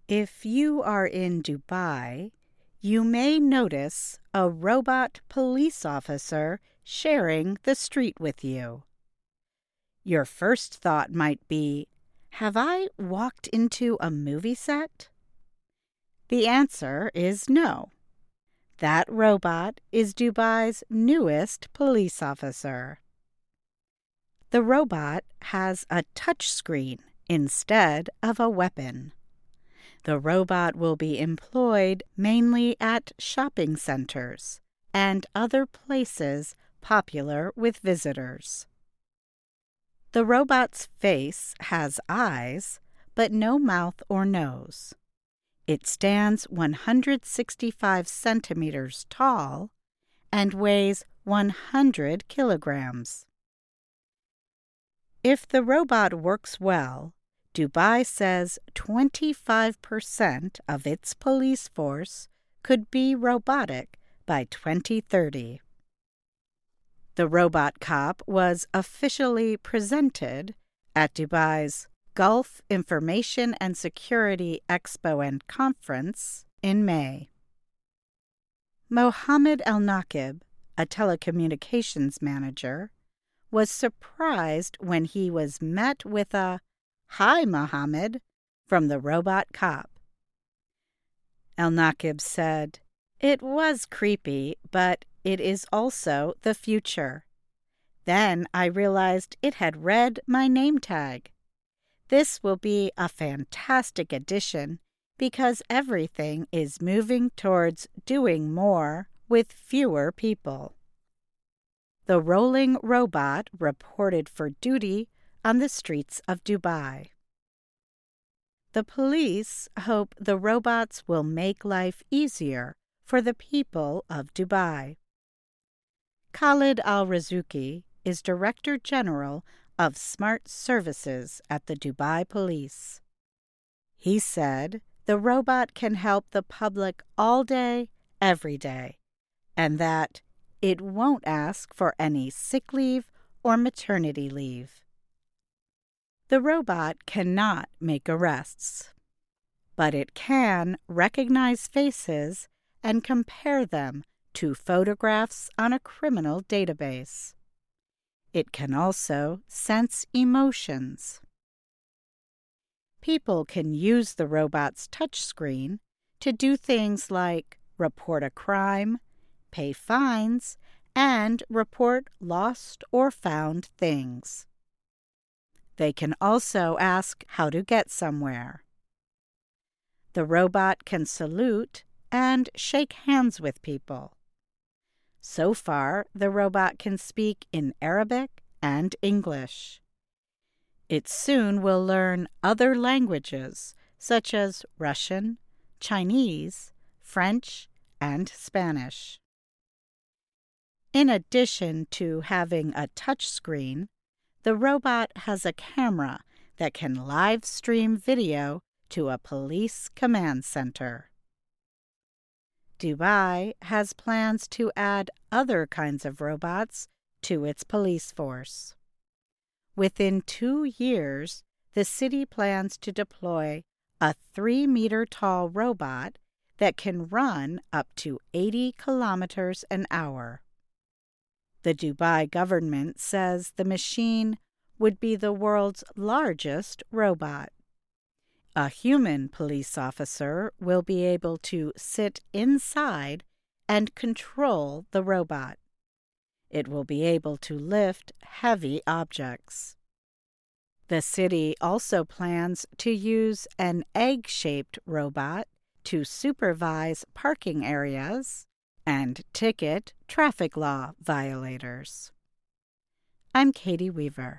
If you are in Dubai, you may notice a robot police officer sharing the street with you. Your first thought might be, have I walked into a movie set? The answer is no. That robot is Dubai's newest police officer. The robot has a touchscreen instead of a weapon. The robot will be employed mainly at shopping centers and other places popular with visitors. The robot's face has eyes, but no mouth or nose. It stands 165 centimeters tall and weighs 100 kilograms. If the robot works well, Dubai says 25% of its police force could be robotic by 2030. The robot cop was officially presented at Dubai's Gulf Information and Security Expo and Conference in May. Mohammed Al-Naqib, a telecommunications manager, was surprised when he was met with a "Hi, Mohammed," from the robot cop. Al-Naqib said, "It was creepy, but it is also the future. Then I realized it had read my name tag. This will be a fantastic addition because everything is moving towards doing more with fewer people." The rolling robot reported for duty on the streets of Dubai. The police hope the robots will make life easier for the people of Dubai. Khalid Al-Razuki is Director General of Smart Services at the Dubai Police. He said the robot can help the public all day, every day, and that it won't ask for any sick leave or maternity leave. The robot cannot make arrests, but it can recognize faces and compare them to photographs on a criminal database. It can also sense emotions. People can use the robot's touchscreen to do things like report a crime, pay fines, and report lost or found things. They can also ask how to get somewhere. The robot can salute and shake hands with people. So far, the robot can speak in Arabic and English. It soon will learn other languages such as Russian, Chinese, French, and Spanish. In addition to having a touchscreen, the robot has a camera that can live stream video to a police command center. Dubai has plans to add other kinds of robots to its police force. Within 2 years, the city plans to deploy a 3-meter-tall robot that can run up to 80 kilometers an hour. The Dubai government says the machine would be the world's largest robot. A human police officer will be able to sit inside and control the robot. It will be able to lift heavy objects. The city also plans to use an egg-shaped robot to supervise parking areas and ticket traffic law violators. I'm Katie Weaver.